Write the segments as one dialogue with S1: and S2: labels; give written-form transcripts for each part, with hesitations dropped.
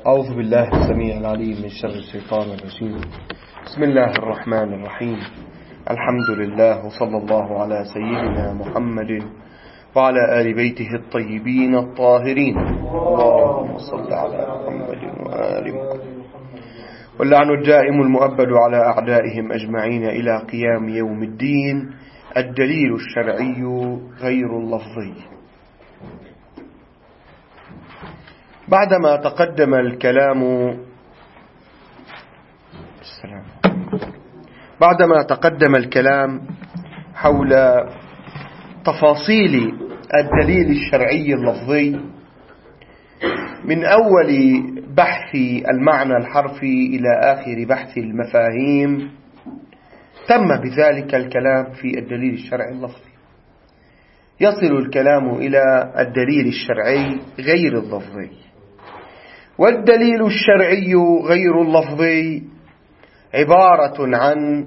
S1: أعوذ بالله السميع العليم من شر الشيطان الرجيم. بسم الله الرحمن الرحيم. الحمد لله وصلى الله على سيدنا محمد وعلى آل بيته الطيبين الطاهرين. اللهم صل على محمد وآل محمد. واللعن الدائم المؤبد على أعدائهم أجمعين إلى قيام يوم الدين. الدليل الشرعي غير اللفظي. بعدما تقدم الكلام حول تفاصيل الدليل الشرعي اللفظي من أول بحث المعنى الحرفي إلى آخر بحث المفاهيم، تم بذلك الكلام في الدليل الشرعي اللفظي. يصل الكلام إلى الدليل الشرعي غير اللفظي. والدليل الشرعي غير اللفظي عبارة عن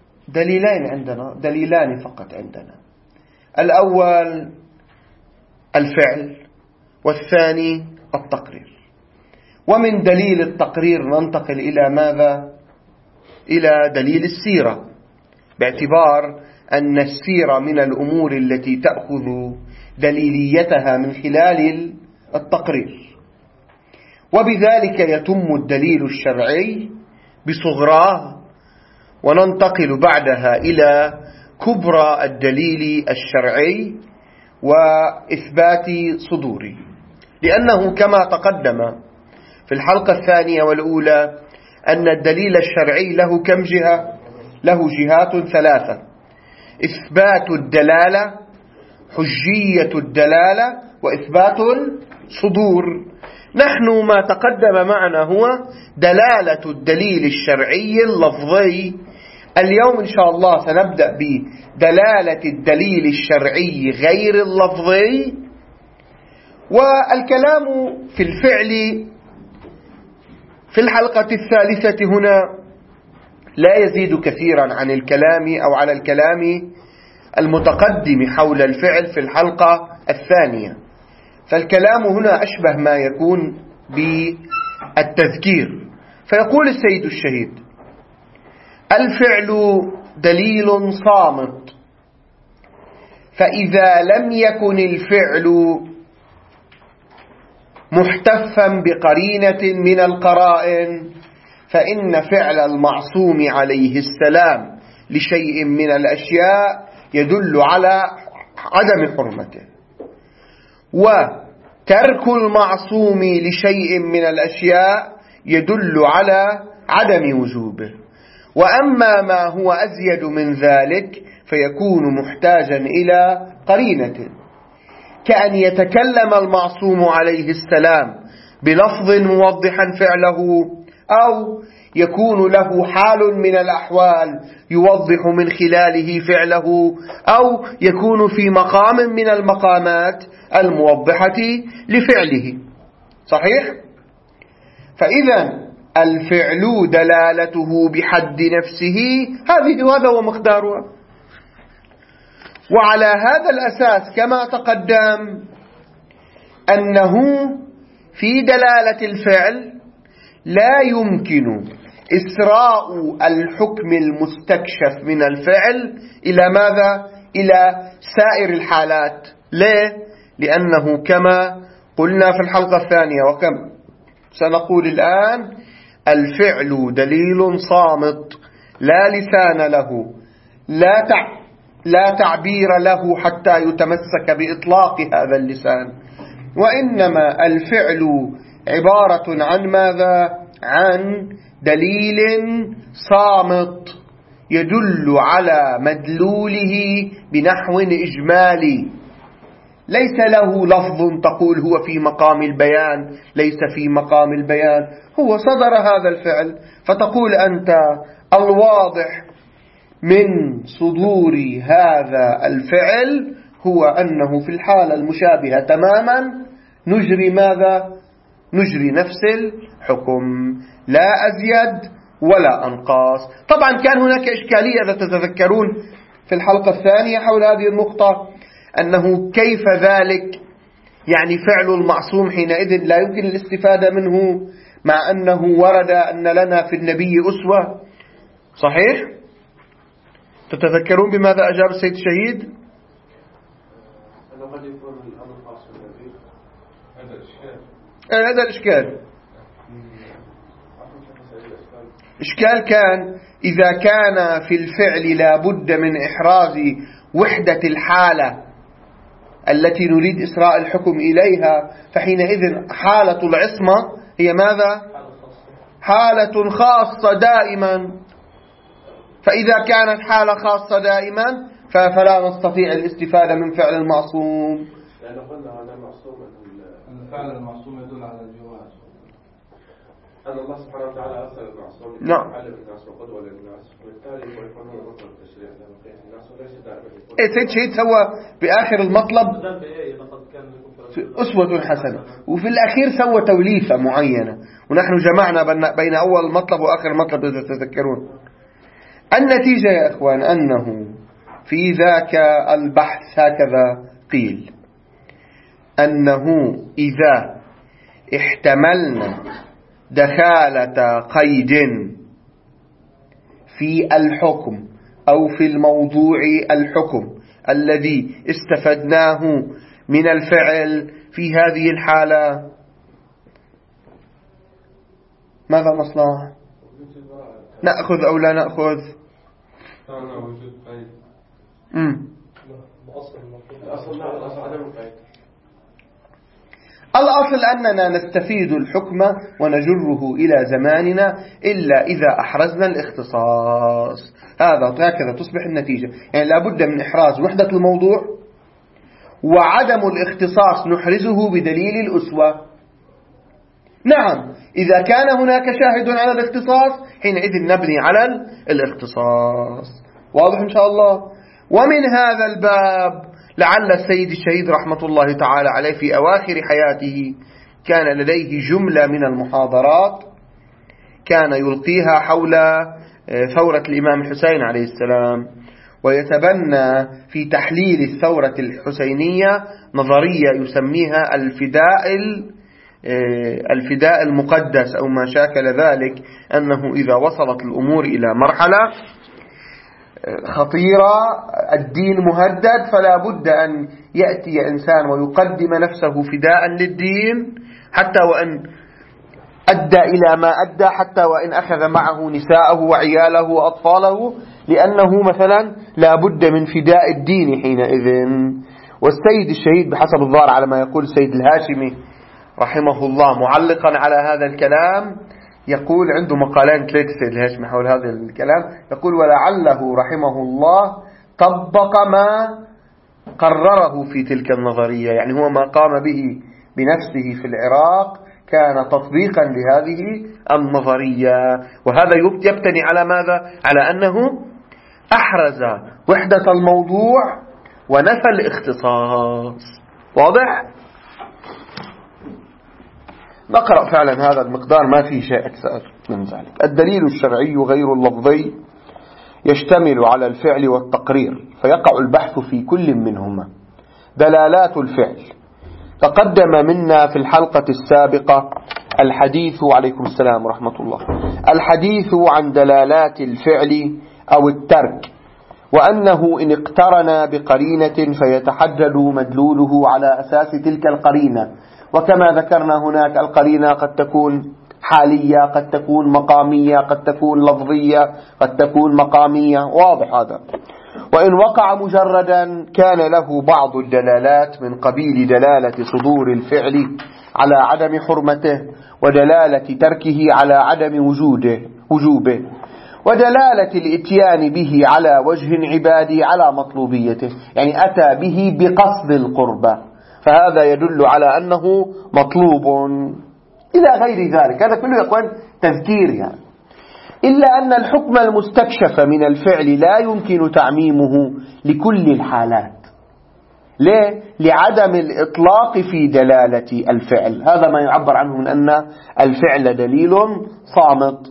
S1: دليلان فقط عندنا. الأول الفعل، والثاني التقرير. ومن دليل التقرير ننتقل إلى ماذا؟ إلى دليل السيرة، باعتبار أن السيرة من الأمور التي تأخذ دليليتها من خلال التقرير. وبذلك يتم الدليل الشرعي بصغراه، وننتقل بعدها إلى كبرى الدليل الشرعي وإثبات صدوره. لأنه كما تقدم في الحلقة الثانية والأولى أن الدليل الشرعي له كم جهة؟ له جهات ثلاثة: إثبات الدلالة، حجية الدلالة، وإثبات الصدور. نحن ما تقدم معنا هو دلالة الدليل الشرعي اللفظي. اليوم إن شاء الله سنبدأ بدلالة الدليل الشرعي غير اللفظي. والكلام في الفعل في الحلقة الثالثة هنا لا يزيد كثيرا عن الكلام أو على الكلام المتقدم حول الفعل في الحلقة الثانية. فالكلام هنا أشبه ما يكون بالتذكير. فيقول السيد الشهيد: الفعل دليل صامت، فإذا لم يكن الفعل محتفا بقرينة من القرائن فإن فعل المعصوم عليه السلام لشيء من الأشياء يدل على عدم حرمته، وترك المعصوم لشيء من الأشياء يدل على عدم وجوبه. وأما ما هو أزيد من ذلك فيكون محتاجا إلى قرينة، كأن يتكلم المعصوم عليه السلام بلفظ موضحا فعله، أو يكون له حال من الأحوال يوضح من خلاله فعله، أو يكون في مقام من المقامات الموضحة لفعله. صحيح؟ فإذا الفعل دلالته بحد نفسه هذا هو مقدارها. وعلى هذا الأساس كما تقدم أنه في دلالة الفعل لا يمكن إسراء الحكم المستكشف من الفعل إلى ماذا؟ إلى سائر الحالات. ليه؟ لأنه كما قلنا في الحلقة الثانية وكما سنقول الآن: الفعل دليل صامت لا لسان له، لا تعبير له حتى يتمسك بإطلاق هذا اللسان، وإنما الفعل عبارة عن ماذا؟ عن دليل صامت يدل على مدلوله بنحو إجمالي، ليس له لفظ تقول هو في مقام البيان، ليس في مقام البيان، هو صدر هذا الفعل فتقول أنت الواضح من صدور هذا الفعل هو أنه في الحالة المشابهة تماما نجري ماذا؟ نجري نفس الحكم، لا أزيد ولا أنقاص. طبعا كان هناك إشكالية إذا تتذكرون في الحلقة الثانية حول هذه النقطة، أنه كيف ذلك؟ يعني فعل المعصوم حينئذ لا يمكن الاستفادة منه مع أنه ورد أن لنا في النبي أسوة. صحيح؟ تتذكرون بماذا أجاب السيد الشهيد؟ هذا الإشكال. إشكال كان إذا كان في الفعل لا بد من إحراز وحدة الحالة التي نريد إسراء الحكم إليها، فحينئذ حالة العصمة هي ماذا؟ حالة خاصة دائما. فإذا كانت حالة خاصة دائما فلا نستطيع الاستفادة من فعل المعصوم.
S2: لأنه قلنا هذا المعصوم الفعل المعصوم يدل على الجواز، أن الله سبحانه وتعالى أرسل المعصوم يعلم الناس وقدوة للناس، وبالتالي يكونون مطلب التشريع لبقية الناس وليس دائما.
S1: سيد شهيد سوى بآخر المطلب أسوة حسنة، وفي الأخير سوى توليفة معينة، ونحن جمعنا بين أول المطلب وآخر المطلب إذا تذكرون. النتيجة يا إخوان أنه في ذاك البحث هكذا قيل أنه إذا احتملنا دخالة قيد في الحكم أو في الموضوع الحكم الذي استفدناه من الفعل في هذه الحالة، ماذا نصنع؟ نأخذ أو لا نأخذ؟ الأصل أننا نستفيد الحكم ونجره إلى زماننا إلا إذا أحرزنا الاختصاص. هكذا تصبح النتيجة. يعني لابد من إحراز وحدة الموضوع، وعدم الاختصاص نحرزه بدليل الأسوة. نعم، إذا كان هناك شاهد على الاختصاص حينئذ نبني على الاختصاص. واضح إن شاء الله؟ ومن هذا الباب لعل السيد الشهيد رحمة الله تعالى عليه في أواخر حياته كان لديه جملة من المحاضرات كان يلقيها حول ثورة الإمام الحسين عليه السلام، ويتبنى في تحليل الثورة الحسينية نظرية يسميها الفداء المقدس أو ما شاكل ذلك، أنه إذا وصلت الأمور إلى مرحلة خطيرة، الدين مهدد، فلا بد أن يأتي إنسان ويقدم نفسه فداء للدين، حتى وإن أدى إلى ما أدى، حتى وإن أخذ معه نساءه وعياله وأطفاله، لأنه مثلا لا بد من فداء الدين حينئذ. والسيد الشهيد بحسب الظاهر على ما يقول السيد الهاشمي رحمه الله معلقا على هذا الكلام، يقول عنده مقالين 3 السيد الهاشمي حول هذا الكلام، يقول ولعله رحمه الله طبق ما قرره في تلك النظرية. يعني هو ما قام به بنفسه في العراق كان تطبيقا لهذه النظرية. وهذا يبتني على ماذا؟ على أنه أحرز وحدة الموضوع ونفى الاختصاص. واضح؟ نقرأ فعلا هذا المقدار، ما فيه شيء أكثر من ذلك. الدليل الشرعي غير اللفظي يشتمل على الفعل والتقرير، فيقع البحث في كل منهما. دلالات الفعل تقدم منا في الحلقة السابقة الحديث عليكم السلام ورحمة الله، الحديث عن دلالات الفعل أو الترك، وأنه إن اقترن بقرينة فيتحدد مدلوله على أساس تلك القرينة. وكما ذكرنا هناك القرينة قد تكون حالية، قد تكون مقامية، قد تكون لفظية، قد تكون مقامية. واضح هذا. وإن وقع مجردا كان له بعض الدلالات من قبيل دلالة صدور الفعل على عدم حرمته، ودلالة تركه على عدم وجوبه، ودلالة الاتيان به على وجه عبادي على مطلوبيته، يعني أتى به بقصد القربة، فهذا يدل على أنه مطلوب إلى غير ذلك. هذا كله يقول تذكير يعني. إلا أن الحكم المستكشف من الفعل لا يمكن تعميمه لكل الحالات. ليه؟ لعدم الإطلاق في دلالة الفعل. هذا ما يعبر عنه من أن الفعل دليل صامت.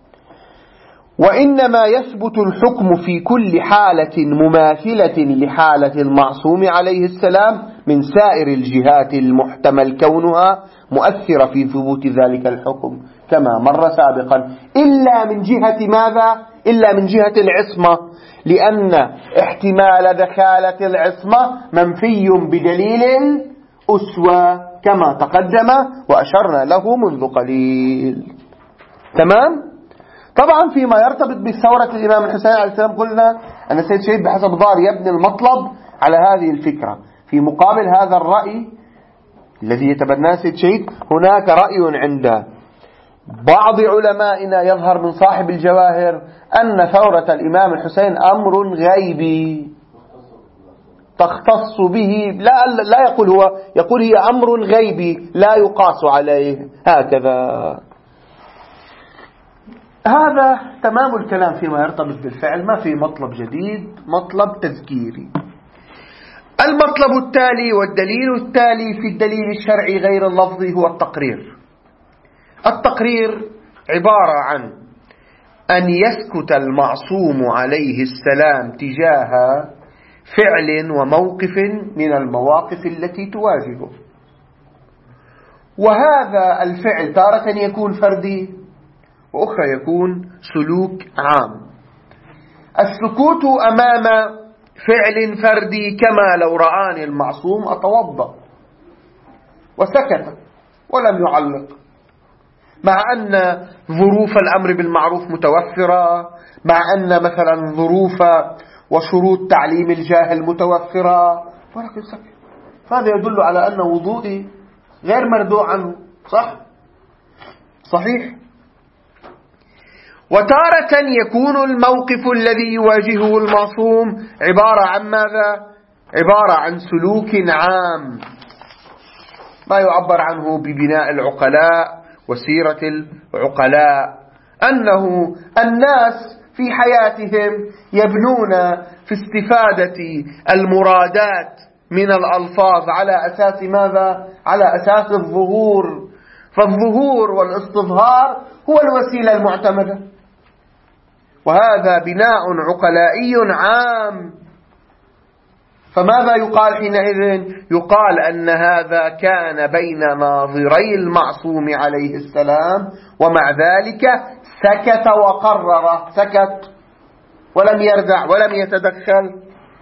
S1: وإنما يثبت الحكم في كل حالة مماثلة لحالة المعصوم عليه السلام من سائر الجهات المحتمل كونها مؤثرة في ثبوت ذلك الحكم كما مر سابقا، إلا من جهة ماذا؟ إلا من جهة العصمة، لأن احتمال دخالة العصمة منفي بدليل أسوة كما تقدم وأشرنا له منذ قليل. تمام؟ طبعا فيما يرتبط بثورة الإمام الحسين عليه السلام قلنا أن السيد شهيد بحسب ضار يبني المطلب على هذه الفكرة. في مقابل هذا الرأي الذي يتبناه السيد شهيد هناك رأي عند بعض علمائنا يظهر من صاحب الجواهر أن ثورة الإمام الحسين أمر غيبي تختص به، لا يقول هو، يقول هي أمر غيبي لا يقاس عليه، هكذا. هذا تمام الكلام فيما يرتبط بالفعل، ما في مطلب جديد، مطلب تذكيري. المطلب التالي والدليل التالي في الدليل الشرعي غير اللفظي هو التقرير. التقرير عبارة عن أن يسكت المعصوم عليه السلام تجاه فعل وموقف من المواقف التي تواجهه، وهذا الفعل تارة يكون فردي وأخرى يكون سلوك عام. السكوت أمام فعل فردي كما لو رآني المعصوم أتوضأ وسكت ولم يعلق، مع أن ظروف الأمر بالمعروف متوفرة، مع أن مثلا ظروف وشروط تعليم الجاهل متوفرة، ولكن سكت. فهذا يدل على أن وضوئي غير مردوع عنه. صحيح. وتارة يكون الموقف الذي يواجهه المعصوم عبارة عن ماذا؟ عبارة عن سلوك عام، ما يعبر عنه ببناء العقلاء وسيرة العقلاء، أنه الناس في حياتهم يبنون في استفادة المرادات من الألفاظ على أساس ماذا؟ على أساس الظهور، فالظهور والاستظهار هو الوسيلة المعتمدة، وهذا بناء عقلائي عام. فماذا يقال حينئذ؟ يقال أن هذا كان بين ناظري المعصوم عليه السلام، ومع ذلك سكت وقرر، سكت ولم يردع ولم يتدخل،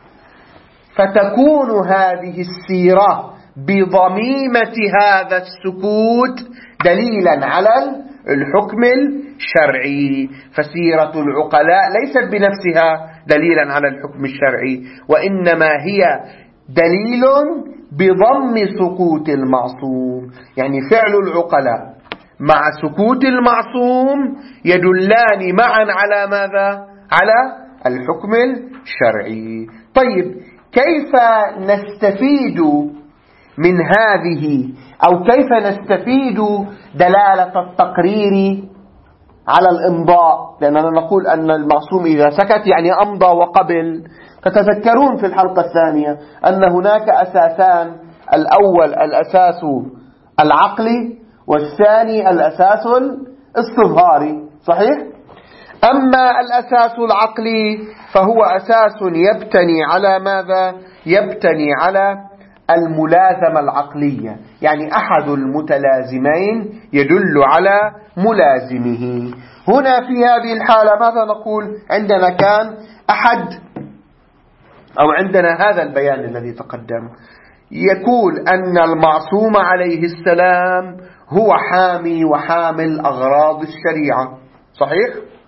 S1: فتكون هذه السيرة بضميمة هذا السكوت دليلا على الحكم الشرعي. فسيرة العقلاء ليست بنفسها دليلا على الحكم الشرعي، وإنما هي دليل بضم سكوت المعصوم، يعني فعل العقلاء مع سكوت المعصوم يدلان معا على ماذا؟ على الحكم الشرعي. طيب، كيف نستفيد من هذه، أو كيف نستفيد دلالة التقرير على الإمضاء؟ لأننا نقول أن المعصوم إذا سكت يعني أمضى وقبل. تتذكرون في الحلقة الثانية أن هناك أساسان، الأول الأساس العقلي والثاني الأساس الاستظهاري، صحيح؟ أما الأساس العقلي فهو أساس يبتني على ماذا؟ يبتني على الملازمة العقلية، يعني أحد المتلازمين يدل على ملازمه. هنا في هذه الحالة ماذا نقول؟ عندنا كان أحد، أو عندنا هذا البيان الذي تقدم يقول أن المعصوم عليه السلام هو حامي وحامل أغراض الشريعة، صحيح؟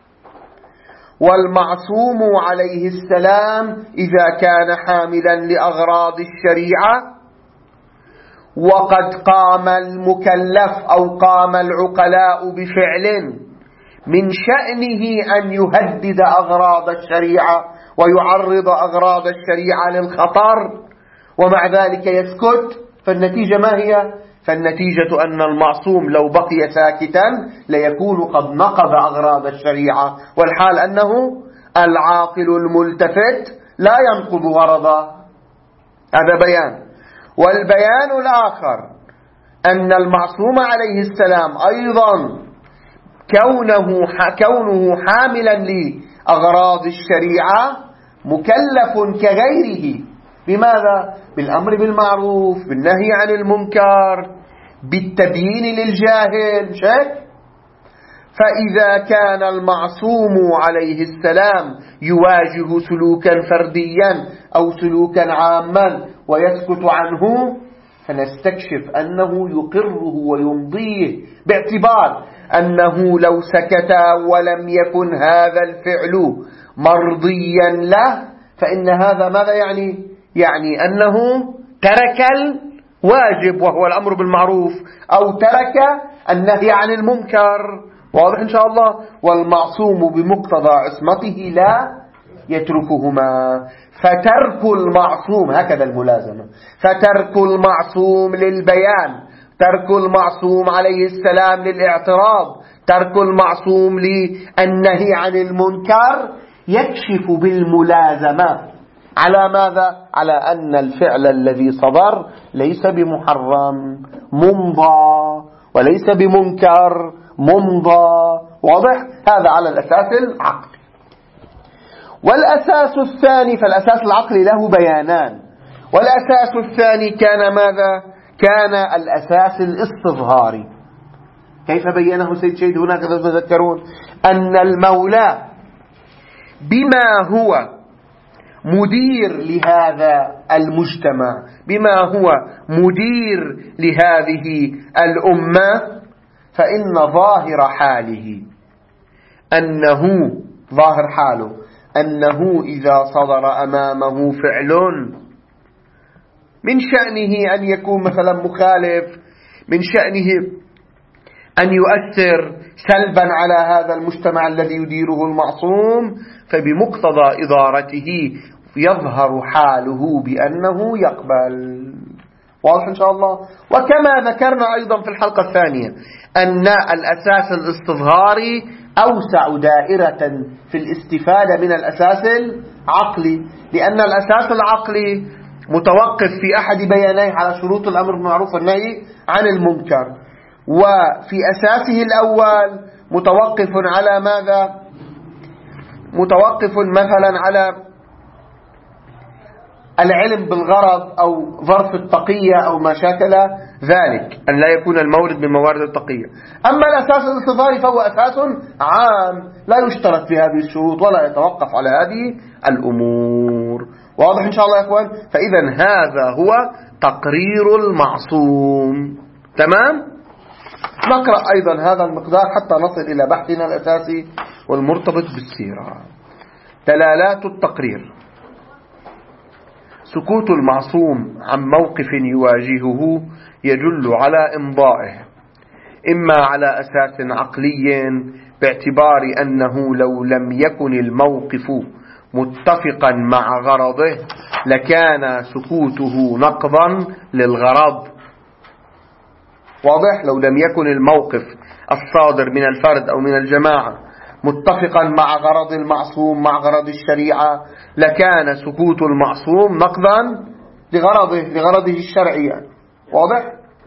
S1: والمعصوم عليه السلام إذا كان حاملا لأغراض الشريعة وقد قام المكلف أو قام العقلاء بفعل من شأنه أن يهدد أغراض الشريعة ويعرض أغراض الشريعة للخطر، ومع ذلك يسكت، فالنتيجة ما هي؟ فالنتيجة أن المعصوم لو بقي ساكتا ليكون قد نقض أغراض الشريعة، والحال أنه العاقل الملتفت لا ينقض غرضه. هذا بيان. والبيان الآخر أن المعصوم عليه السلام أيضا كونه حاملا لأغراض الشريعة مكلف كغيره بماذا؟ بالأمر بالمعروف، بالنهي عن المنكر، بالتبيين للجاهل. شك؟ فإذا كان المعصوم عليه السلام يواجه سلوكا فرديا أو سلوكا عاما ويسكت عنه، فنستكشف أنه يقره ويمضيه، باعتبار أنه لو سكت ولم يكن هذا الفعل مرضيا له فإن هذا ماذا يعني؟ يعني أنه ترك الواجب وهو الأمر بالمعروف، أو ترك النهي عن المنكر. واضح إن شاء الله؟ والمعصوم بمقتضى عصمته لا يتركهما. فترك المعصوم، هكذا الملازمة، فترك المعصوم للبيان، ترك المعصوم عليه السلام للاعتراض، ترك المعصوم للنهي عن المنكر يكشف بالملازمة على ماذا؟ على أن الفعل الذي صدر ليس بمحرم ممضى، وليس بمنكر ممضى. واضح؟ هذا على الأساس العقلي. والأساس الثاني، فالأساس العقلي له بيانان، والأساس الثاني كان ماذا؟ كان الأساس الاستظهاري. كيف بينه سيد شيد هناك تذكرون؟ أن المولى بما هو مدير لهذا المجتمع، بما هو مدير لهذه الأمة، فإن ظاهر حاله ظاهر حاله أنه إذا صدر أمامه فعل من شأنه أن يكون مثلا مخالف، من شأنه أن يؤثر سلبا على هذا المجتمع الذي يديره المعصوم، فبمقتضى إدارته يظهر حاله بأنه يقبل. واضح إن شاء الله؟ وكما ذكرنا أيضا في الحلقة الثانية أن الأساس الاستظهاري أوسع دائرة في الاستفادة من الأساس العقلي، لأن الأساس العقلي متوقف في أحد بيانيه على شروط الأمر بالمعروف والنهي عن المنكر، وفي أساسه الأول متوقف على ماذا؟ متوقف مثلا على العلم بالغرض أو ظرف التقية أو ما شاكل ذلك، أن لا يكون المورد من موارد التقية. أما الأساس الاستظهاري فهو أساس عام لا يشترط في هذه الشروط ولا يتوقف على هذه الأمور. واضح إن شاء الله يا أخوان؟ فإذا هذا هو تقرير المعصوم. تمام؟ نقرأ أيضا هذا المقدار حتى نصل إلى بحثنا الأساسي والمرتبط بالسيرة. دلالات التقرير: سكوت المعصوم عن موقف يواجهه يدل على إمضائه، إما على أساس عقلي باعتبار أنه لو لم يكن الموقف متفقا مع غرضه لكان سكوته نقضا للغرض. واضح؟ لو لم يكن الموقف الصادر من الفرد أو من الجماعة متفقا مع غرض المعصوم، مع غرض الشريعة، لكان سكوت المعصوم نقضا لغرضه الشرعي. واضح؟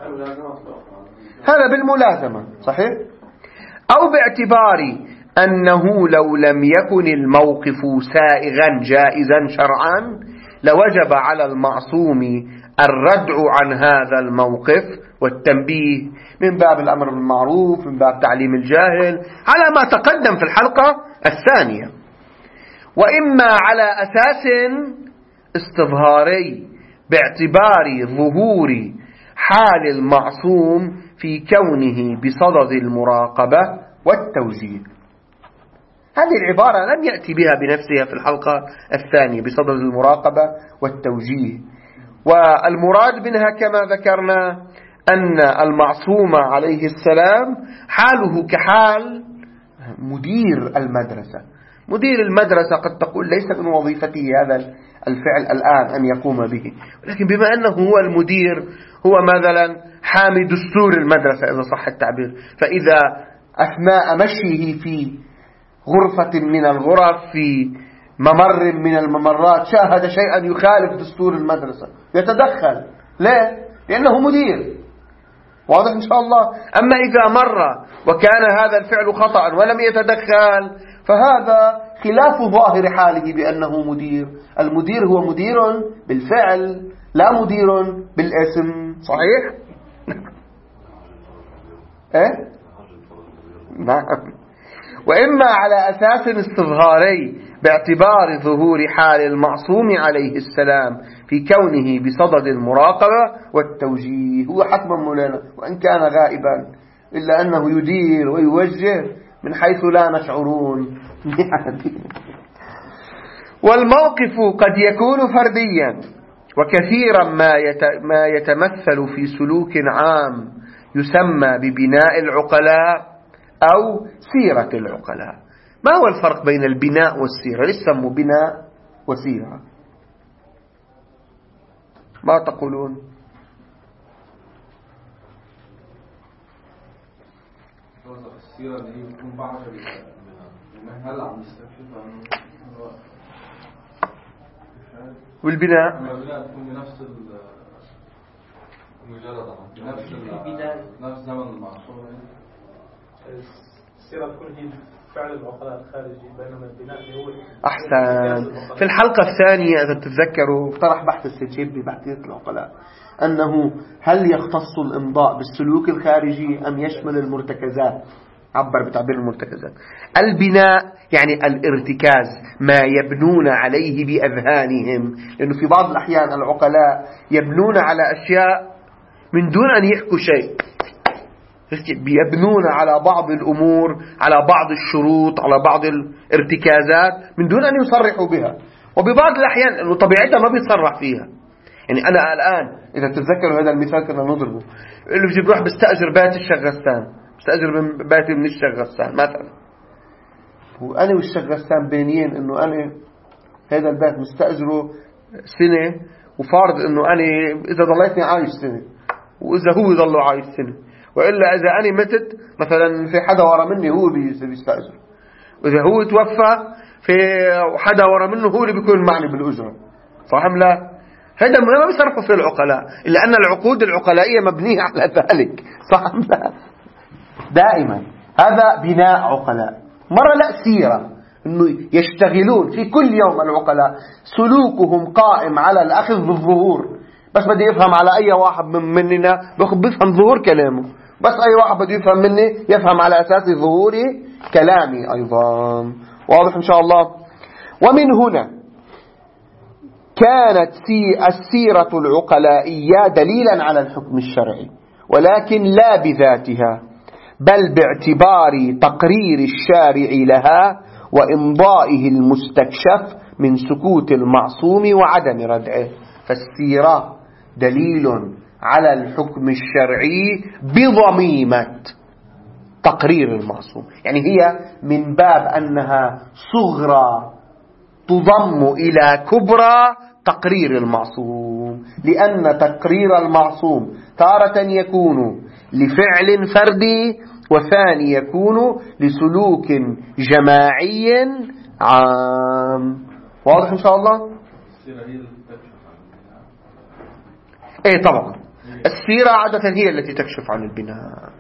S1: هذا بالملازمة صحيح؟ أو باعتبار أنه لو لم يكن الموقف سائغا جائزا شرعا لوجب على المعصوم الردع عن هذا الموقف والتنبيه من باب الأمر بالمعروف، من باب تعليم الجاهل، على ما تقدم في الحلقة الثانية. وإما على أساس استظهاري باعتبار ظهور حال المعصوم في كونه بصدد المراقبة والتوجيه. هذه العبارة لم يأتي بها بنفسها في الحلقة الثانية، بصدد المراقبة والتوجيه. والمراد منها كما ذكرنا أن المعصوم عليه السلام حاله كحال مدير المدرسة. مدير المدرسة قد تقول ليس من وظيفته هذا الفعل الآن أن يقوم به، ولكن بما أنه هو المدير، هو مثلا حامي دستور المدرسة إذا صح التعبير، فإذا أثناء مشيه في غرفة من الغرف، في ممر من الممرات، شاهد شيئا يخالف دستور المدرسة يتدخل. ليه؟ لأنه مدير. واضح إن شاء الله. أما إذا مر وكان هذا الفعل خطأ ولم يتدخل فهذا خلاف ظاهر حاله بأنه مدير. المدير هو مدير بالفعل لا مدير بالاسم. صحيح؟ إيه؟ نعم. وإما على أساس استظهاري باعتبار ظهور حال المعصوم عليه السلام في كونه بصدد المراقبة والتوجيه. هو حتما مولانا وإن كان غائبا إلا أنه يدير ويوجه من حيث لا نشعرون. والموقف قد يكون فرديا، وكثيرا ما يتمثل في سلوك عام يسمى ببناء العقلاء أو سيرة العقلاء. ما هو الفرق بين البناء والسيرة؟ ليش سموا بناء وسيرة؟ ما تقولون؟
S2: السيرة اللي هي تكون بعد هل عم نستكشف
S1: والبناء
S2: البناء تكون بنفس نفس زمن المعصوم. السيرة تكون هي فعل العقلاء الخارجي، بينما البناء هو
S1: أحسن. في الحلقة الثانية إذا تتذكروا طرح بحث السجيب ببحثية العقلاء أنه هل يختص الإمضاء بالسلوك الخارجي أم يشمل المرتكزات. عبر بتعبير المرتكزات. البناء يعني الارتكاز، ما يبنون عليه بأذهانهم، لأنه في بعض الأحيان العقلاء يبنون على أشياء من دون أن يحكوا شيء، بيبنون على بعض الأمور، على بعض الشروط، على بعض الارتكازات من دون أن يصرحوا بها. وببعض الأحيان أنه طبيعتها ما بيتصرح فيها. يعني أنا الآن إذا تتذكروا هذا المثال كنا نضربه، اللي بجي بروح بستأجر بيت الشغستان، بستأجر بيتي من الشغستان مثلا، وأنا والشغستان بينين أنه أنا هذا البيت مستأجره سنة، وفارض أنه أنا إذا ضليتني عايش سنة وإذا هو يضل عايش سنة، وإلا إذا أنا متت مثلا في حدا ورا مني هو بيستأجر، وإذا هو توفى في حدا ورا منه هو اللي بيكون معني بالأجرة. صح أم لا؟ هذا ما بيصرفوا في العقلاء، إلا أن العقود العقلائية مبنية على ذلك. صح أم لا؟ دائما هذا بناء عقلاء. مرة لا سيرة، إنه يشتغلون في كل يوم العقلاء سلوكهم قائم على الأخذ بالظهور. بس بدي يفهم على أي واحد مننا بيفهم ظهور كلامه، بس أي واحد بده يفهم مني يفهم على أساس ظهور كلامي أيضا. واضح إن شاء الله. ومن هنا كانت السيرة العقلائية دليلا على الحكم الشرعي، ولكن لا بذاتها، بل باعتبار تقرير الشارع لها وإمضائه المستكشف من سكوت المعصوم وعدم ردعه. فالسيرة دليل على الحكم الشرعي بضميمة تقرير المعصوم، يعني هي من باب أنها صغرى تضم إلى كبرى تقرير المعصوم، لأن تقرير المعصوم تارة يكون لفعل فردي، وثاني يكون لسلوك جماعي عام. واضح إن شاء الله؟ إيه طبعا السيرة عادة هي التي تكشف عن البناء.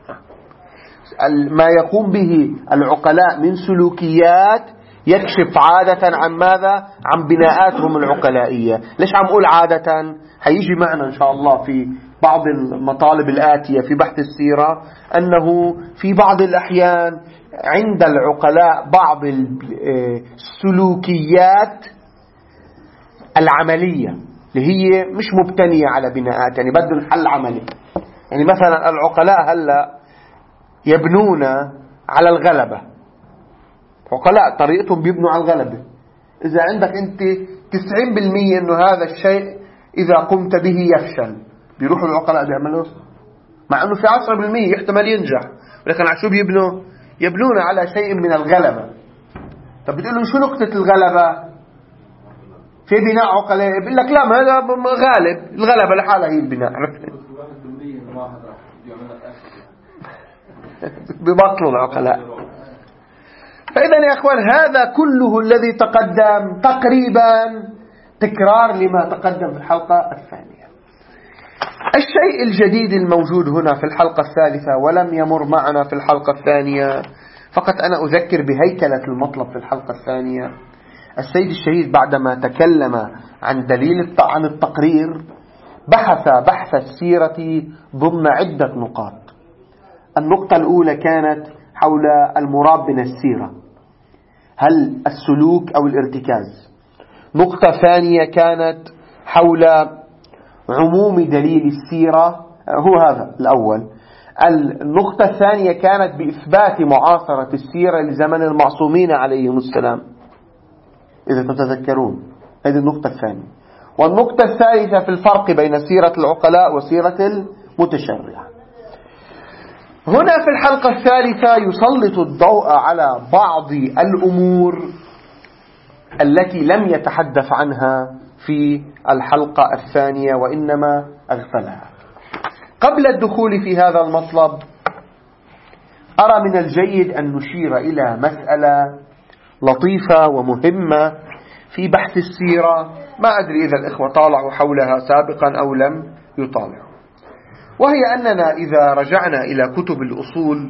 S1: ما يقوم به العقلاء من سلوكيات يكشف عادة عن ماذا؟ عن بناءاتهم العقلائية. ليش عم أقول عادة؟ هيجي معنا إن شاء الله في بعض المطالب الآتية في بحث السيرة أنه في بعض الأحيان عند العقلاء بعض السلوكيات العملية اللي هي مش مبتنية على بناءات، يعني بدهم حل عملي. يعني مثلا العقلاء هلأ يبنون على الغلبة، عقلاء طريقتهم بيبنوا على الغلبة. إذا عندك أنت 90% أنه هذا الشيء إذا قمت به يفشل، بيروحوا العقلاء بيعملوا، مع أنه في 10% يحتمل ينجح، ولكن على شو بيبنوا؟ يبنون على شيء من الغلبة. طب بتقولوا شو نقطة الغلبة؟ في بناء عقلاء بيقول لك لا، ما هذا غالب، الغلبة لحالها هي البناء. ببطلوا العقلاء. فإذا يا أخوان هذا كله الذي تقدم تقريبا تكرار لما تقدم في الحلقة الثانية. الشيء الجديد الموجود هنا في الحلقة الثالثة ولم يمر معنا في الحلقة الثانية، فقط أنا أذكر بهيكلة المطلب في الحلقة الثانية. السيد الشهيد بعدما تكلم عن عن التقرير بحث السيرة ضمن عدة نقاط. النقطة الأولى كانت حول المراد من السيرة، هل السلوك أو الارتكاز. نقطة ثانية كانت حول عموم دليل السيرة، هو هذا الأول. النقطة الثانية كانت بإثبات معاصرة السيرة لزمن المعصومين عليهم السلام، إذا تتذكرون هذه النقطة الثانية. والنقطة الثالثة في الفرق بين سيرة العقلاء وسيرة المتشرع. هنا في الحلقة الثالثة يسلط الضوء على بعض الأمور التي لم يتحدث عنها في الحلقة الثانية وإنما أغفلها. قبل الدخول في هذا المطلب أرى من الجيد أن نشير إلى مسألة لطيفة ومهمة في بحث السيرة، ما أدري إذا الإخوة طالعوا حولها سابقا أو لم يطالعوا، وهي أننا إذا رجعنا إلى كتب الأصول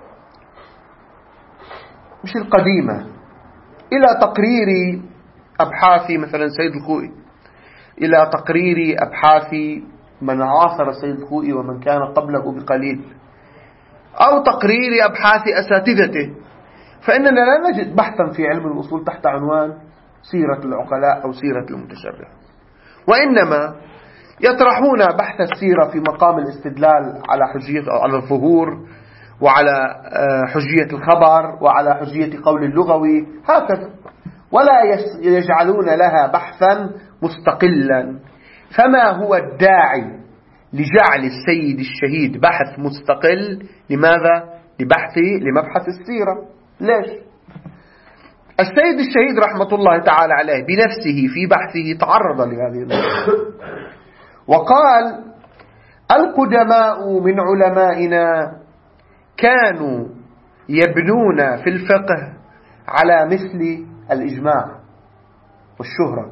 S1: مش القديمة، إلى تقرير أبحاث مثلا سيد الخوئي، إلى تقرير أبحاث من عاصر سيد الخوئي ومن كان قبله بقليل، أو تقرير أبحاث أساتذته، فإننا لا نجد بحثا في علم الأصول تحت عنوان سيرة العقلاء أو سيرة المتشرع، وإنما يطرحون بحث السيرة في مقام الاستدلال على الظهور وعلى حجية الخبر وعلى حجية قول اللغوي هكذا، ولا يجعلون لها بحثا مستقلا. فما هو الداعي لجعل السيد الشهيد بحث مستقل؟ لماذا؟ لمبحث السيرة. ليش؟ السيد الشهيد رحمة الله تعالى عليه بنفسه في بحثه تعرض لهذه النقطة وقال: القدماء من علمائنا كانوا يبنون في الفقه على مثل الإجماع والشهرة،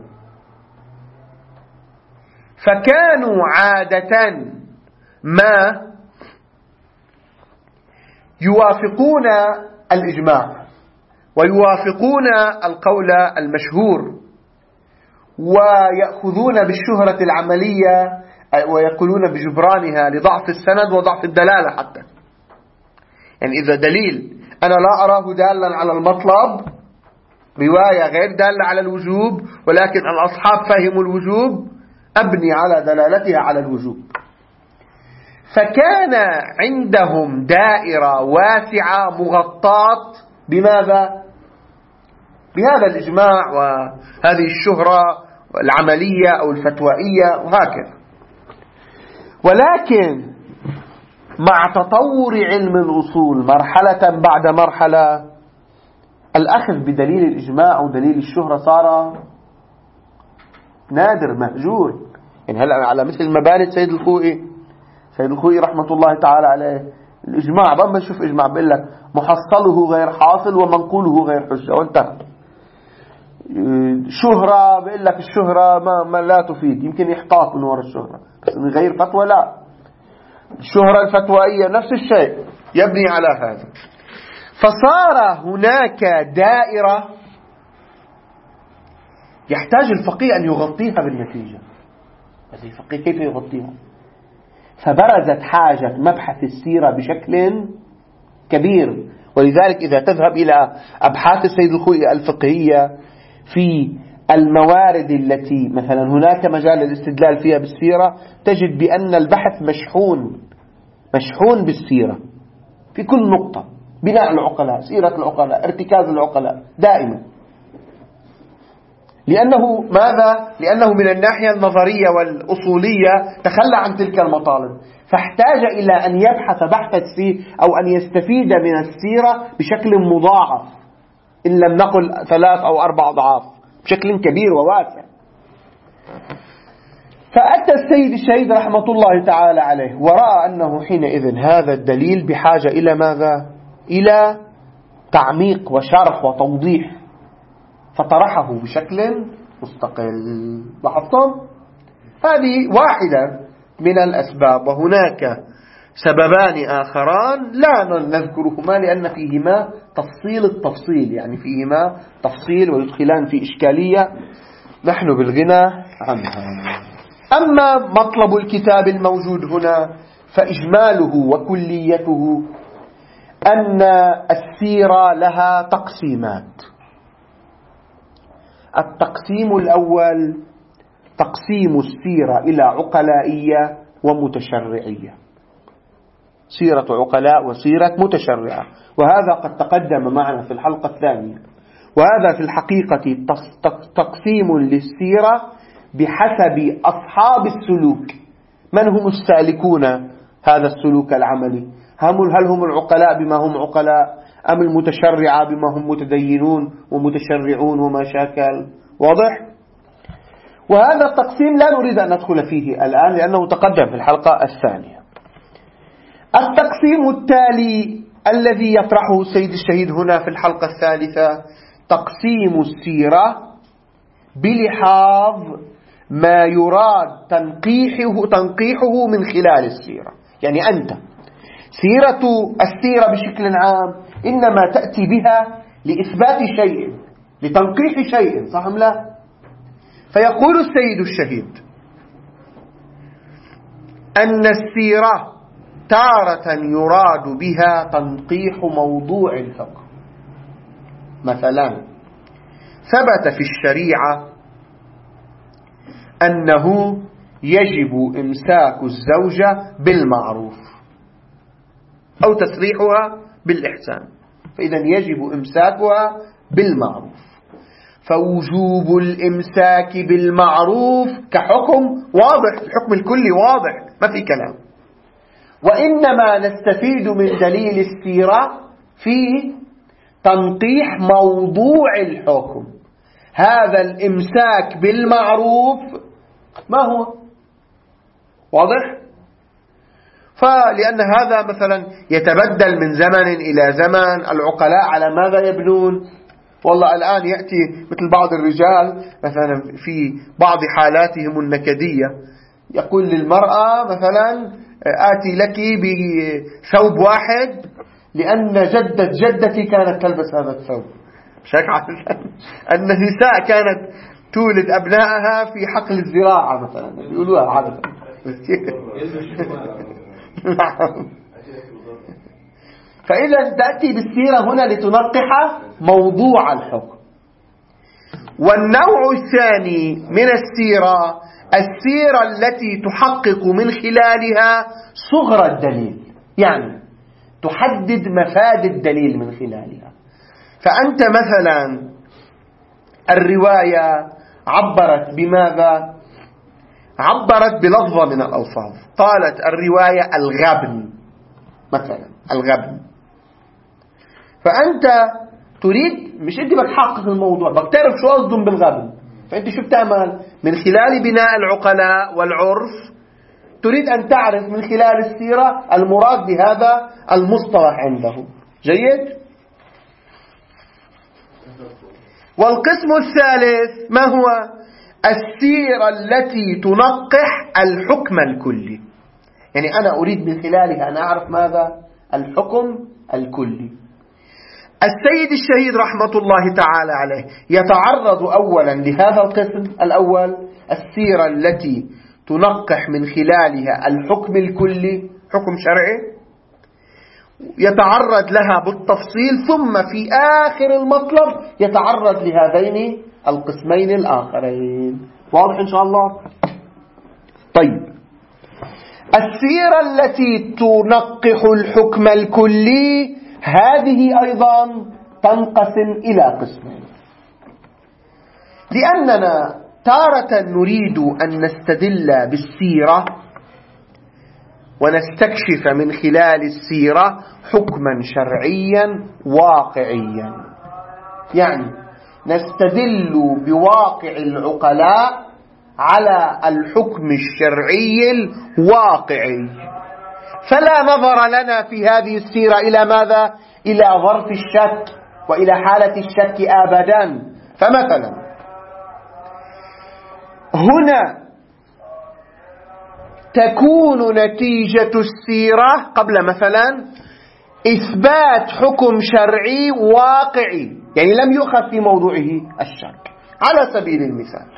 S1: فكانوا عادة ما يوافقون الإجماع ويوافقون القول المشهور ويأخذون بالشهرة العملية ويقولون بجبرانها لضعف السند وضعف الدلالة حتى. يعني إذا دليل أنا لا أراه دالا على المطلب، رواية غير دالة على الوجوب ولكن الأصحاب فهموا الوجوب، أبني على دلالتها على الوجوب. فكان عندهم دائرة واسعة مغطاة بماذا؟ بهذا الإجماع وهذه الشهرة العملية أو الفتوائية وهكذا. ولكن مع تطور علم الأصول مرحلة بعد مرحلة الأخذ بدليل الإجماع ودليل الشهرة صار نادر مهجور. يعني هلأ على مثل مباني سيد الخوئي رحمة الله تعالى عليه، الإجماع بما نشوف إجماع بيقول لك محصله غير حاصل ومنقوله غير حجة وانتهى. شهرة بيقول لك الشهرة ما لا تفيد، يمكن يحتاط من وراء الشهرة بس من غير فتوى لا. الشهرة الفتوائية نفس الشيء يبني على هذا. فصار هناك دائرة يحتاج الفقيه أن يغطيها بالنتيجة. بس الفقيه كيف يغطيها؟ فبرزت حاجة مبحث السيرة بشكل كبير. ولذلك إذا تذهب إلى أبحاث السيد الخوئي الفقهية في الموارد التي مثلا هناك مجال الاستدلال فيها بالسيرة، تجد بأن البحث مشحون بالسيرة في كل نقطة. بناء العقلاء، سيرة العقلاء، ارتكاز العقلاء دائما. لأنه ماذا؟ لأنه من الناحية النظرية والأصولية تخلى عن تلك المطالب، فاحتاج إلى أن يبحث بحث السيرة أو أن يستفيد من السيرة بشكل مضاعف، إن لم نقل 3 أو 4 أضعاف، بشكل كبير وواسع. فأتى السيد الشهيد رحمة الله تعالى عليه ورأى أنه حينئذ هذا الدليل بحاجة إلى ماذا؟ إلى تعميق وشرح وتوضيح، فطرحه بشكل مستقل. لاحظتم؟ هذه واحدة من الأسباب، وهناك سببان آخران لا نذكرهما لأن فيهما تفصيل التفصيل، يعني فيهما تفصيل ويدخلان في إشكالية نحن بالغنى عنها. أما مطلب الكتاب الموجود هنا فإجماله وكليته أن السيرة لها تقسيمات. التقسيم الأول تقسيم السيرة إلى عقلائية ومتشرعية، سيرة عقلاء وسيرة متشرعة، وهذا قد تقدم معنا في الحلقة الثانية. وهذا في الحقيقة تقسيم للسيرة بحسب أصحاب السلوك، من هم السالكون هذا السلوك العملي، هل هم العقلاء بما هم عقلاء أم المتشرعة بما هم متدينون ومتشرعون وما شاكل. واضح؟ وهذا التقسيم لا نريد أن ندخل فيه الآن لأنه تقدم في الحلقة الثانية. التقسيم التالي الذي يطرحه السيد الشهيد هنا في الحلقة الثالثة تقسيم السيرة بلحاظ ما يراد تنقيحه من خلال السيرة. يعني أنت السيرة بشكل عام إنما تأتي بها لإثبات شيء، لتنقيح شيء، صح أم لا؟ فيقول السيد الشهيد أن السيرة تارة يراد بها تنقيح موضوع الحكم. مثلا ثبت في الشريعة أنه يجب إمساك الزوجة بالمعروف أو تسريحها بالإحسان، فإذا يجب إمساكها بالمعروف. فوجوب الإمساك بالمعروف كحكم واضح، الحكم الكلي واضح ما في كلام، وإنما نستفيد من دليل السيرة في تنقيح موضوع الحكم. هذا الإمساك بالمعروف ما هو؟ واضح؟ فلأن هذا مثلا يتبدل من زمن إلى زمن. العقلاء على ماذا يبنون؟ والله الآن يأتي مثل بعض الرجال مثلا في بعض حالاتهم النكدية يقول للمرأة مثلا آتي لك بثوب واحد لأن جدة جدتي كانت تلبس هذا الثوب. النساء كانت تولد أبنائها في حقل الزراعة مثلا يقولوها عادة. فإذا تأتي بالسيرة هنا لتنقح موضوع الحكم. والنوع الثاني من السيرة التي تحقق من خلالها صغر الدليل، يعني تحدد مفاد الدليل من خلالها. فأنت مثلا الرواية عبرت بماذا؟ عبرت بلفظة من الألفاظ، قالت الرواية الغبن مثلا، الغبن. فأنت تريد، مش أنت بتحقق الموضوع، بتعرف شو قصدهم بالغبن، فأنت شو بتعمل؟ من خلال بناء العقلاء والعرف تريد أن تعرف من خلال السيرة المراد بهذا المصطلح عنده. جيد؟ والقسم الثالث ما هو؟ السيرة التي تنقح الحكم الكلي، يعني أنا أريد من خلالها أن أعرف ماذا؟ الحكم الكلي. السيد الشهيد رحمة الله تعالى عليه يتعرض أولا لهذا القسم الأول، السيرة التي تنقح من خلالها الحكم الكلي، حكم شرعي، يتعرض لها بالتفصيل، ثم في آخر المطلب يتعرض لهذين القسمين الآخرين. واضح إن شاء الله؟ طيب، السيرة التي تنقح الحكم الكلي هذه أيضا تنقسم إلى قسمين، لأننا تارة نريد أن نستدل بالسيرة ونستكشف من خلال السيرة حكما شرعيا واقعيا، يعني نستدل بواقع العقلاء على الحكم الشرعي الواقعي. فلا نظر لنا في هذه السيرة إلى ماذا؟ إلى ظرف الشك وإلى حالة الشك أبدا. فمثلا هنا تكون نتيجة السيرة قبل مثلا إثبات حكم شرعي واقعي، يعني لم يؤخذ في موضوعه الشك. على سبيل المثال،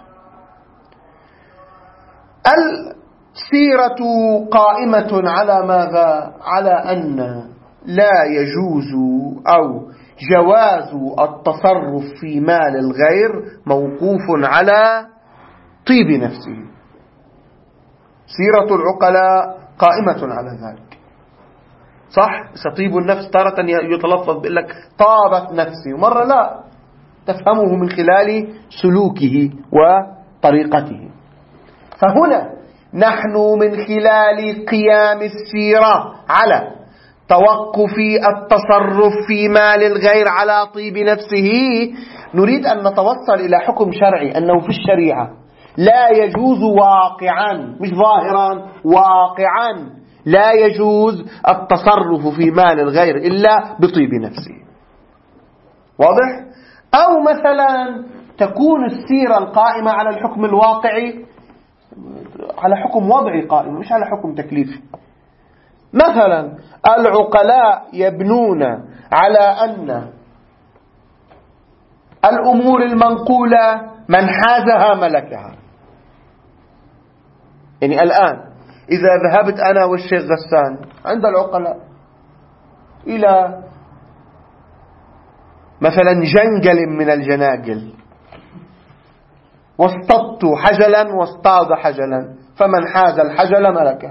S1: السيرة قائمة على ماذا؟ على أن لا يجوز أو جواز التصرف في مال الغير موقوف على طيب نفسه. سيرة العقلاء قائمة على ذلك، صح؟ سطيب النفس تارة يتلفظ بيقول لك طابت نفسي، ومرة لا، تفهمه من خلال سلوكه وطريقته. فهنا نحن من خلال قيام السيرة على توقف التصرف في مال الغير على طيب نفسه نريد أن نتوصل إلى حكم شرعي، أنه في الشريعة لا يجوز واقعا، مش ظاهرا، واقعا لا يجوز التصرف في مال الغير إلا بطيب نفسه. واضح؟ أو مثلا تكون السيرة القائمة على الحكم الواقعي على حكم وضعي قائم، مش على حكم تكليفي. مثلا العقلاء يبنون على أن الأمور المنقولة من حازها ملكها. يعني الآن إذا ذهبت أنا والشيخ غسان عند العقلاء إلى مثلا جنجل من الجناجل واصطدت حجلا واصطاد حجلا، فمن حاز الحجل ملكه.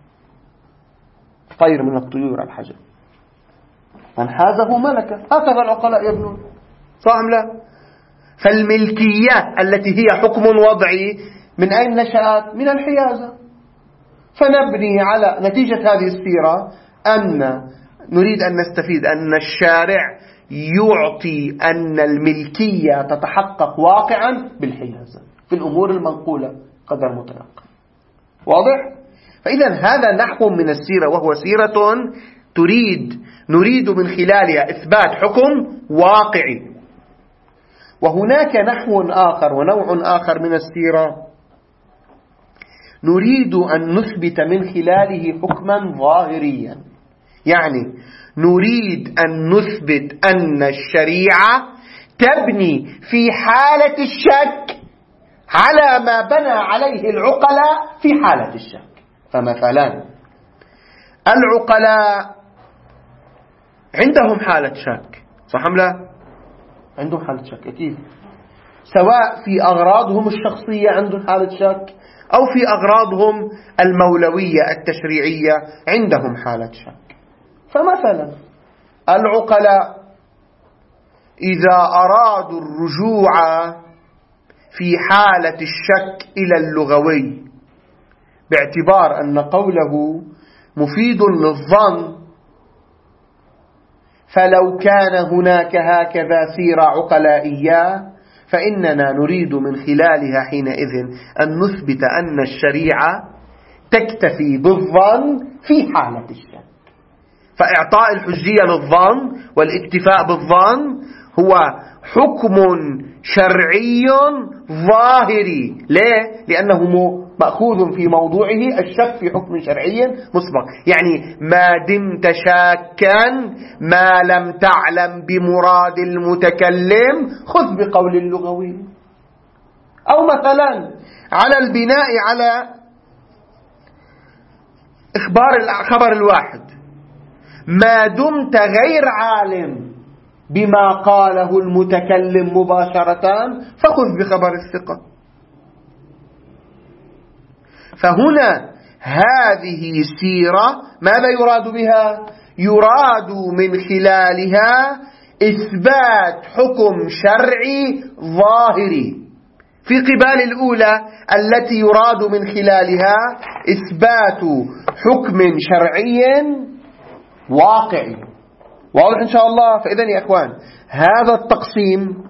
S1: طير من الطيور الحجل، من حازه ملكه. هكذا العقلاء يبنون، صح أم لا؟ فالملكية التي هي حكم وضعي من أين نشأت؟ من الحيازة. فنبني على نتيجة هذه السيرة أن نريد أن نستفيد أن الشارع يعطي أن الملكية تتحقق واقعا بالحيازة في الأمور المنقولة قدر متيقن. واضح؟ فإذا هذا نحو من السيرة، وهو سيرة نريد من خلالها إثبات حكم واقعي. وهناك نحو آخر ونوع آخر من السيرة نريد أن نثبت من خلاله حكما ظاهريا، يعني نريد أن نثبت أن الشريعة تبني في حالة الشك على ما بنى عليه العقلاء في حالة الشك. فمثلا العقلاء عندهم حالة شك، صح أم لا؟ عندهم حالة شك أكيد، سواء في أغراضهم الشخصية عندهم حالة شك أو في أغراضهم المولوية التشريعية عندهم حالة شك. فمثلا العقلاء إذا أرادوا الرجوع في حالة الشك إلى اللغوي باعتبار أن قوله مفيد للظن، فلو كان هناك هكذا سيرة عقلائية فإننا نريد من خلالها حينئذ أن نثبت أن الشريعة تكتفي بالظن في حالة الشك. فإعطاء الحجية للظن والاكتفاء بالظن هو حكم شرعي ظاهري. ليه؟ لأنه مأخوذ في موضوعه الشك في حكم شرعي مسبق. يعني ما دمت شاكا ما لم تعلم بمراد المتكلم خذ بقول اللغوي. أو مثلا على البناء على خبر الواحد، ما دمت غير عالم بما قاله المتكلم مباشرة فخذ بخبر الثقة. فهنا هذه سيرة ماذا يراد بها؟ يراد من خلالها إثبات حكم شرعي ظاهري في قبال الأولى التي يراد من خلالها إثبات حكم شرعي واقعي. واضح إن شاء الله؟ فإذن يا أخوان هذا التقسيم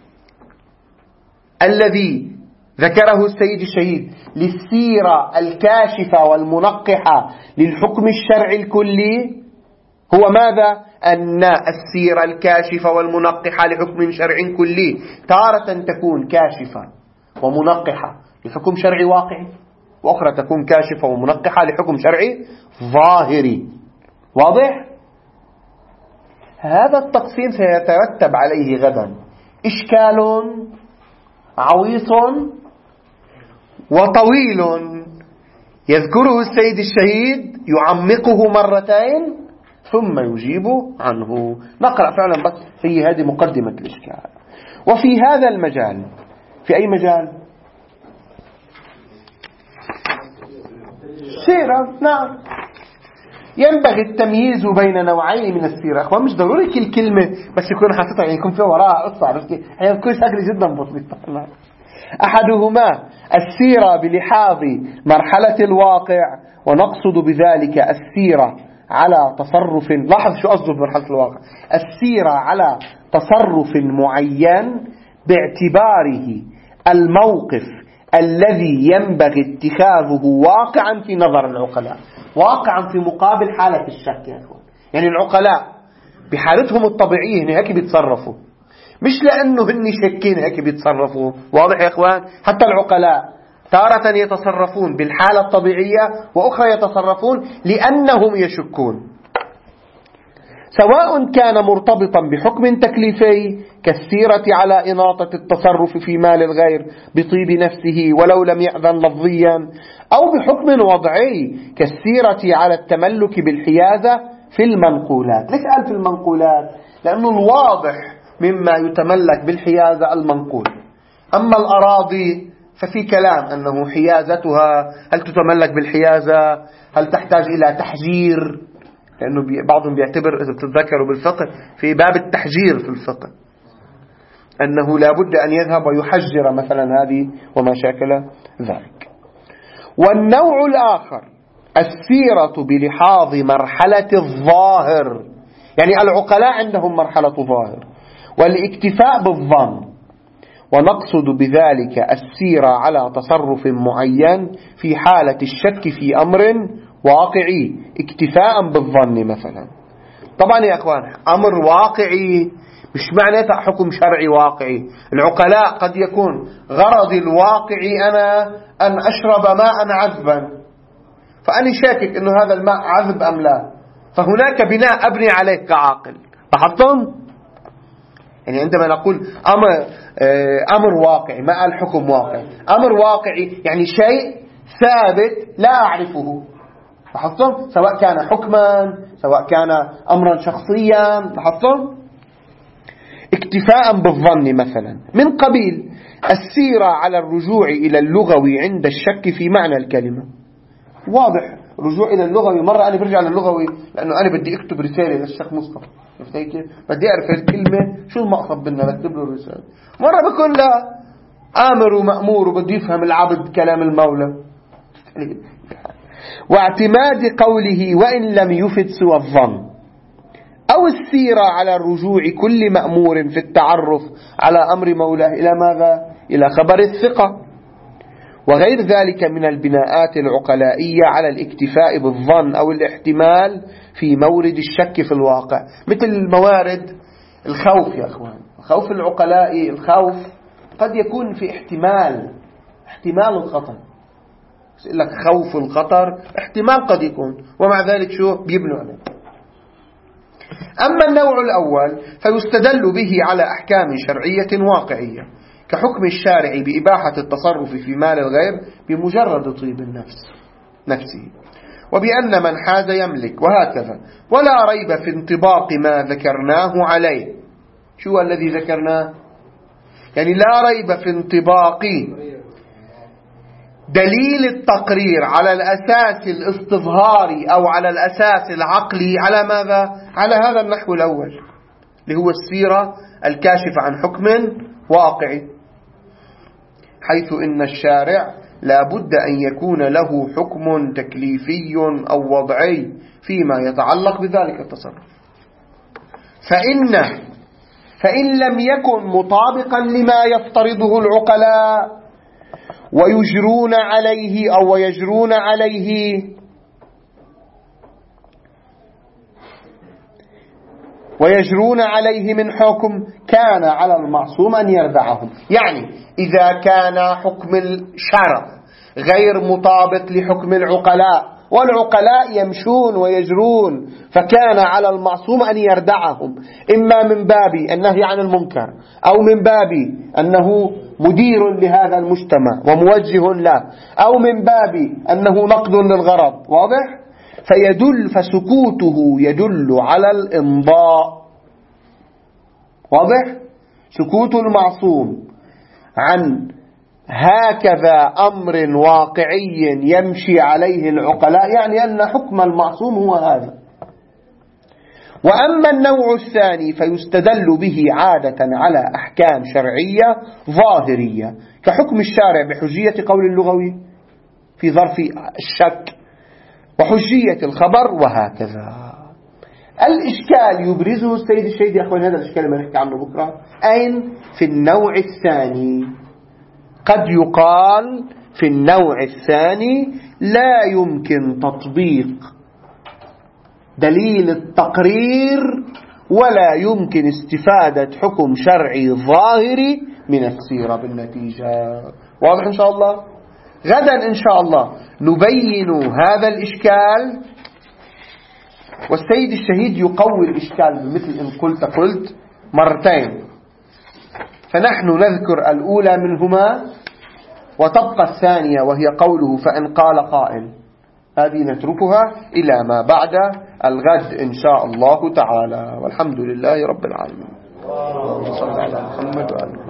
S1: الذي ذكره السيد الشهيد للسيرة الكاشفة والمنقحة للحكم الشرعي الكلي هو ماذا؟ أن السيرة الكاشفة والمنقحة لحكم شرعي كلي تارة تكون كاشفة ومنقحة لحكم شرعي واقعي، وأخرى تكون كاشفة ومنقحة لحكم شرعي ظاهري. واضح؟ هذا التقسيم سيترتب عليه غدا إشكال عويص وطويل يذكره السيد الشهيد، يعمقه مرتين ثم يجيب عنه. نقرأ فعلا بس في هذه مقدمة الإشكال. وفي هذا المجال، في أي مجال؟ سيرة. نعم، ينبغي التمييز بين نوعين من السيرة. أخوان مش ضروري كل كلمة بس يكون حاسطها، يعني يكون فيها وراءها قصة، عرفتي؟ هي كل شكل جدا بسيطة. أحدهما السيرة بلحاظ مرحلة الواقع، ونقصد بذلك السيرة على تصرف، لاحظ شو قصده بمرحلة الواقع، السيرة على تصرف معين باعتباره الموقف الذي ينبغي اتخاذه واقعا في نظر العقلاء، واقعا في مقابل حالة الشك يا أخوان. يعني العقلاء بحالتهم الطبيعية هيك بيتصرفوا، مش لأنه هن شكين هيك بيتصرفوا. واضح يا أخوان؟ حتى العقلاء تارة يتصرفون بالحالة الطبيعية، وأخرى يتصرفون لأنهم يشكون، سواء كان مرتبطا بحكم تكليفي كالسيرة على إناطة التصرف في مال الغير بطيب نفسه ولو لم يأذن لفظيا، أو بحكم وضعي كالسيرة على التملك بالحيازة في المنقولات. ليش قال في المنقولات؟ لأنه الواضح مما يتملك بالحيازة المنقول. أما الأراضي ففي كلام أنه حيازتها هل تتملك بالحيازة، هل تحتاج إلى تحجير، لأنه بعضهم بيعتبر إذا بتتذكروا بالفقه في باب التحجير في الفقه أنه لا بد أن يذهب ويحجر مثلا هذه وما شاكل ذلك. والنوع الآخر السيرة بلحاظ مرحلة الظاهر، يعني العقلاء عندهم مرحلة ظاهر والاكتفاء بالظن، ونقصد بذلك السيرة على تصرف معين في حالة الشك في أمر واقعي اكتفاء بالظن مثلا. طبعا يا أخوان أمر واقعي مش معناته حكم شرعي واقعي. العقلاء قد يكون غرض الواقعي أنا أن أشرب ماء عذبا، فأنا شاكك أنه هذا الماء عذب أم لا، فهناك بناء أبني عليه كعاقل. لاحظتم؟ يعني عندما نقول أمر واقعي، ما قال حكم واقعي، أمر واقعي يعني شيء ثابت لا أعرفه. لاحظتم؟ سواء كان حكما سواء كان أمرا شخصيا. لاحظتم؟ اكتفاء بالظن مثلا من قبيل السيرة على الرجوع إلى اللغوي عند الشك في معنى الكلمة. واضح، رجوع إلى اللغوي. مرة أنا برجع للغوي لأنه أنا بدي أكتب رسالة للشيخ مصطفى، بدي أعرف الكلمة شو المقصد منها، بكتب له الرسالة. مرة بكون لا آمر ومأمور وبدي يفهم العبد كلام المولى. واعتماد قوله وإن لم يفد سوى الظن، أو السيرة على الرجوع كل مأمور في التعرف على أمر مولاه إلى ماذا؟ إلى خبر الثقة، وغير ذلك من البناءات العقلائية على الاكتفاء بالظن أو الاحتمال في مورد الشك في الواقع، مثل موارد الخوف يا أخوان. خوف العقلاء، الخوف قد يكون في احتمال الخطر. يقول لك خوف الخطر احتمال قد يكون، ومع ذلك شو بيبنوا عليه. أما النوع الأول فيستدل به على أحكام شرعية واقعية كحكم الشارع بإباحة التصرف في مال الغير بمجرد طيب نفسه، وبأن من حاز يملك، وهكذا. ولا ريب في انطباق ما ذكرناه عليه. شو الذي ذكرناه؟ يعني لا ريب في انطباق دليل التقرير على الأساس الاستظهاري أو على الأساس العقلي على ماذا؟ على هذا النحو الأول اللي هو السيرة الكاشفة عن حكم واقعي، حيث إن الشارع لا بد أن يكون له حكم تكليفي أو وضعي فيما يتعلق بذلك التصرف، فإن لم يكن مطابقا لما يفترضه العقلاء ويجرون عليه من حكم كان على المعصوم أن يردعهم. يعني إذا كان حكم الشرع غير مطابق لحكم العقلاء، والعقلاء يمشون ويجرون، فكان على المعصوم أن يردعهم، إما من باب النهي عن المنكر، أو من باب أنه مدير لهذا المجتمع وموجه له، أو من باب أنه نقد للغرض. واضح؟ فسكوته يدل على الإمضاء. واضح؟ سكوت المعصوم عن هكذا أمر واقعي يمشي عليه العقلاء يعني أن حكم المعصوم هو هذا. وأما النوع الثاني فيستدل به عادة على أحكام شرعية ظاهرية، كحكم الشارع بحجية قول اللغوي في ظرف الشك، وحجية الخبر، وهكذا. الإشكال يبرزه السيد الشهيد يا أخوان، هذا الإشكال اللي نحكي عنه بكرة، أين؟ في النوع الثاني. قد يقال في النوع الثاني لا يمكن تطبيق دليل التقرير ولا يمكن استفادة حكم شرعي ظاهري من السيرة بالنتيجة. واضح إن شاء الله؟ غدا إن شاء الله نبين هذا الإشكال، والسيد الشهيد يقوي الإشكال مثل إن قلت مرتين، فنحن نذكر الأولى منهما وتبقى الثانية وهي قوله فإن قال قائل. هذه نتركها إلى ما بعد الغد إن شاء الله تعالى، والحمد لله رب العالمين. اللهم صل على محمد وآله.